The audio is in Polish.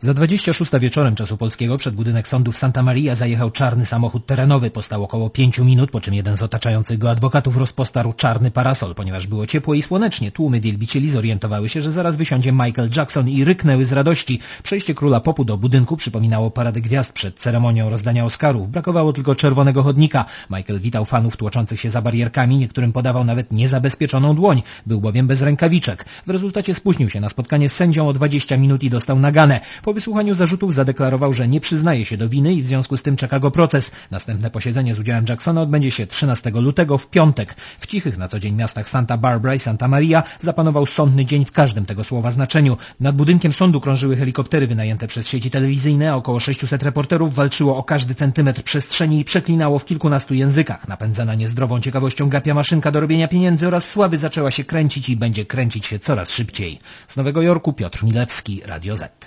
Za 26 wieczorem czasu polskiego przed budynek sądu w Santa Maria zajechał czarny samochód terenowy. Postał około 5 minut, po czym jeden z otaczających go adwokatów rozpostarł czarny parasol. Ponieważ było ciepło i słonecznie, tłumy wielbicieli zorientowały się, że zaraz wysiądzie Michael Jackson i ryknęły z radości. Przejście króla popu do budynku przypominało paradę gwiazd przed ceremonią rozdania Oscarów. Brakowało tylko czerwonego chodnika. Michael witał fanów tłoczących się za barierkami, niektórym podawał nawet niezabezpieczoną dłoń. Był bowiem bez rękawiczek. W rezultacie spóźnił się na spotkanie z sędzią o 20 minut i dostał naganę. Po wysłuchaniu zarzutów zadeklarował, że nie przyznaje się do winy i w związku z tym czeka go proces. Następne posiedzenie z udziałem Jacksona odbędzie się 13 lutego w piątek. W cichych na co dzień miastach Santa Barbara i Santa Maria zapanował sądny dzień w każdym tego słowa znaczeniu. Nad budynkiem sądu krążyły helikoptery wynajęte przez sieci telewizyjne. Około 600 reporterów walczyło o każdy centymetr przestrzeni i przeklinało w kilkunastu językach. Napędzana niezdrową ciekawością gapia maszynka do robienia pieniędzy oraz sławy zaczęła się kręcić i będzie kręcić się coraz szybciej. Z Nowego Jorku Piotr Milewski, Radio Z.